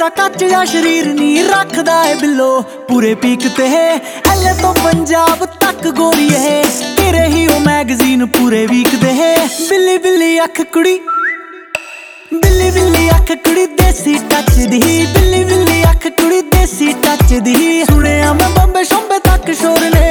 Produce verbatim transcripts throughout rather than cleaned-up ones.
तेरा कच जा शरीर नी रखदा है बिलो पूरे पीक ते एले तो पंजाब तक गोरी है तेरे ही ओ मैगजीन पूरे वीक दे बिल्ली बिल्ली अख कुड़ी बिल्ली बिल्ली अख कुड़ी देसी टच दी बिल्ली बिल्ली अख कुड़ी देसी टच दी सुने मैं बंबे शंबे तक शोर ने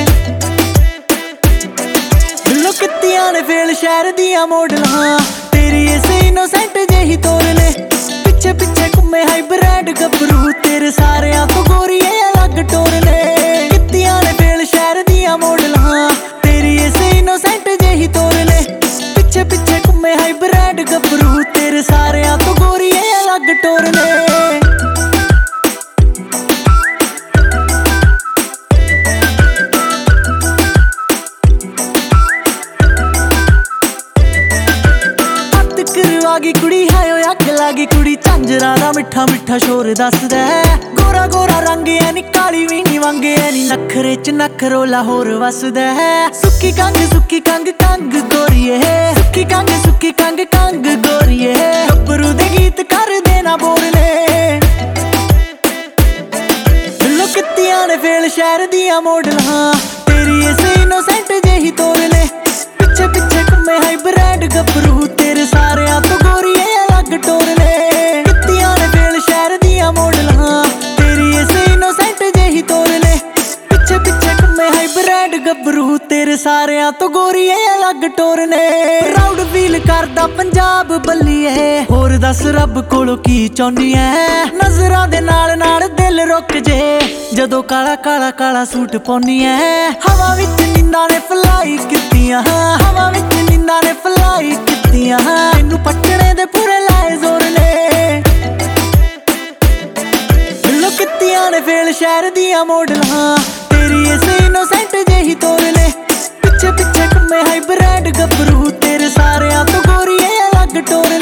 बिल्लो कित्तियां ने फेल शहर दियां मॉडलां तेरी ऐसे इनोसेंट जेही तोर ने पिछे पिछे घूमे हाइब्रिड गबरू तेरे सारियां तो गोरी अलग टोर ने कित्तियां ने फेल शहर दियां मॉडलां तेरी ऐसे इनोसेंट जेही तोर ने पिछे पिछे घूमे हाइब्रिड गबरू तेरे सारियां तो गोरी अलग टोर ने करवागी कुड़ी है अग लागी कुड़ी झांजरा दा मिठा मिठा शोर दसदा गोरा गोरा रंग है नी काली भी नी वंग है नी नखरे च नखरो लाहौर वसदा सुक्की कंग सुक्की कंग कंग गोरीए सुक्की कंग सुक्की कंग कंग गोरीए गब्बरू दे गीत कर देना बोलने बिल्लो कित्तियां ने फेल शहर दियां मॉडलां तेरी ऐसे इनोसेंट जेही तोर ने पिछे पिछे घूमे हाइब्रिड गब्बरू तेरे सारियां तो गोरी अलग टोर ने कित्तियां ने फेल शहर दियां मॉडलां तेरी ऐसे इनोसेंट जेही तोर ने पिछे पिछे घूमे हाइब्रिड गब्बरू तेरे सारियां तो गोरी अलग टोर ने प्राउड फील करदा पंजाब बल्लीए होर दस रब कोलों की चाहुंदी ऐ नजरां दे नाल नाल दिल रुक जे जदों काला काला काला सूट पाउंदी ऐ हवा विच नींदां ने फलाई कीतियां हवा विच नींदां ने फलाई कीतियां मैनू पटने दे पूरे लाए जोर ने बिल्लो कित्तियां ने फेल शहर दियां मॉडलां तेरी ऐसे इनोसेंट जेही तोर ने पिछे पिछे घूमे हाइब्रिड गब्बरू तेरे सारियां तो गोरी अलग टोर